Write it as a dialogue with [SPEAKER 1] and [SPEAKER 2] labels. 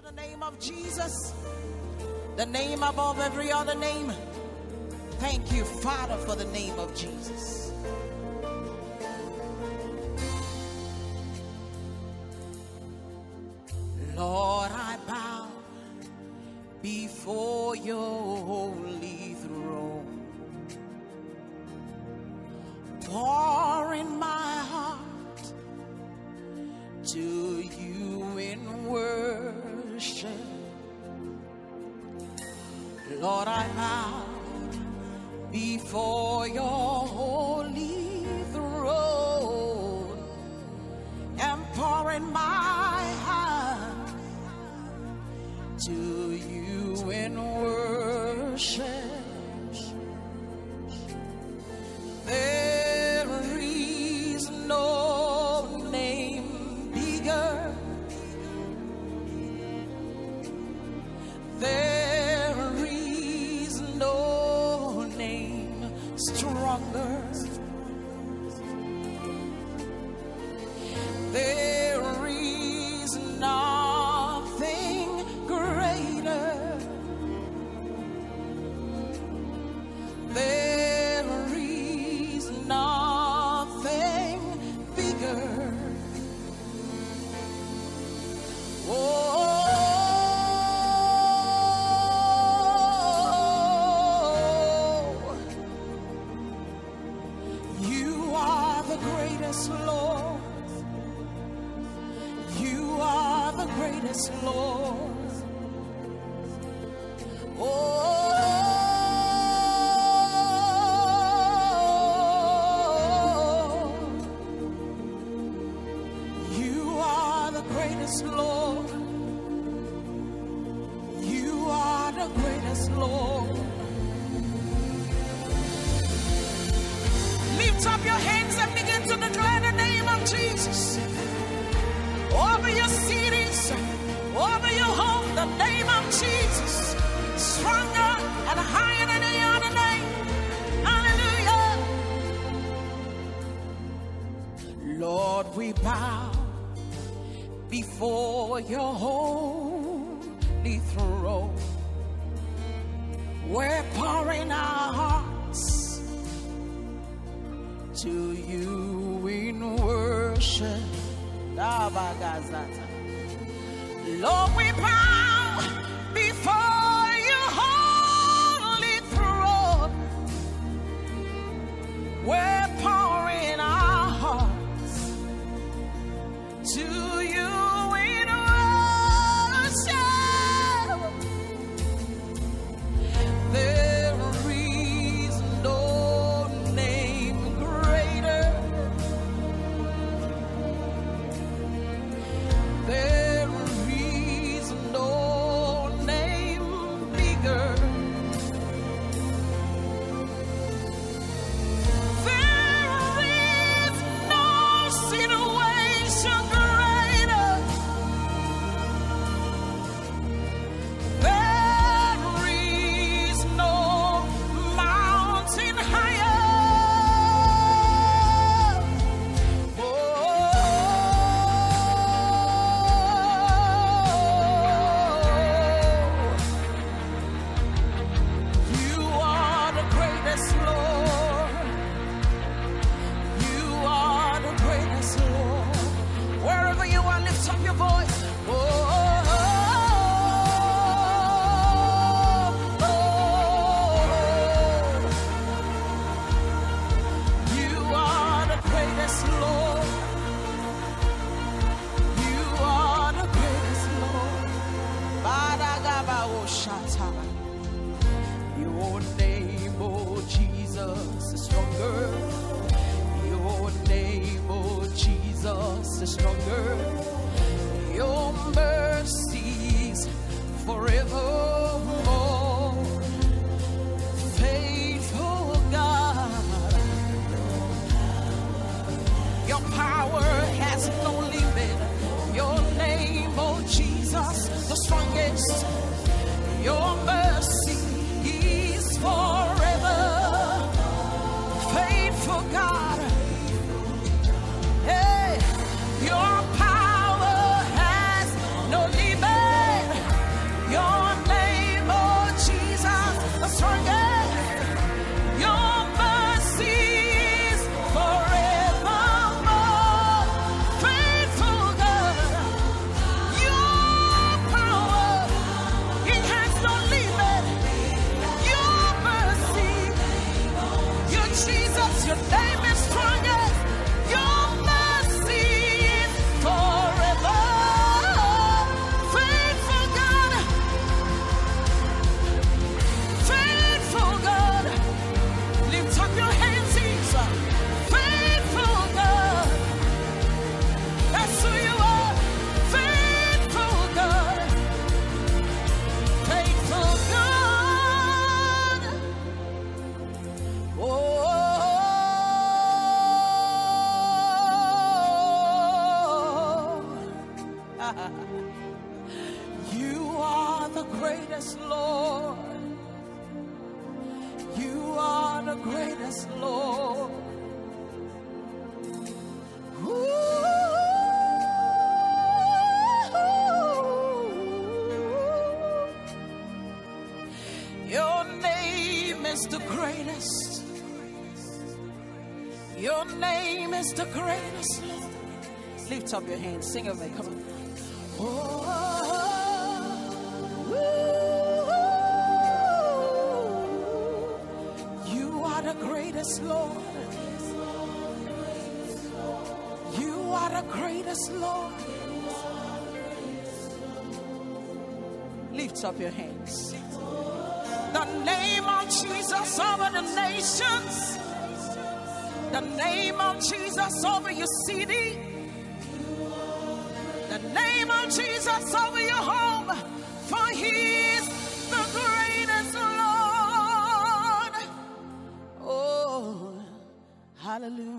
[SPEAKER 1] the name of Jesus, the name above every other name. Thank you, Father, for the name of Jesus. Lord, I bow before your holy throne, pouring my heart to you in worship. Lord, I bow before your holy throne and pouring my heart to you in worship. There is no name bigger. There is no name stronger. There is nothing greater. There is nothing bigger. Oh, you are the greatest, Lord. You are the greatest, Lord. Oh, you are the greatest, Lord. You are the greatest, Lord. Lift up your hands and begin to declare the name of Jesus over your cities, over your home. The name of Jesus, stronger and higher than any other name. Hallelujah. Lord, we bow before your holy throne. We're pouring our hearts to you in worship. Lord, we bow before your holy throne. We're pouring our hearts to you in worship. There is no name greater. There is greatest, Lord. You are the greatest, Lord. Your name is the greatest. Your name is the greatest, Lord. Lift up your hands, sing with me, come on. You are the greatest, Lord. You are the greatest, Lord. Lift up your hands. The name of Jesus over the nations. The name of Jesus over your city. The name of Jesus over your home. For he is the greatest, Lord. Oh, hallelujah.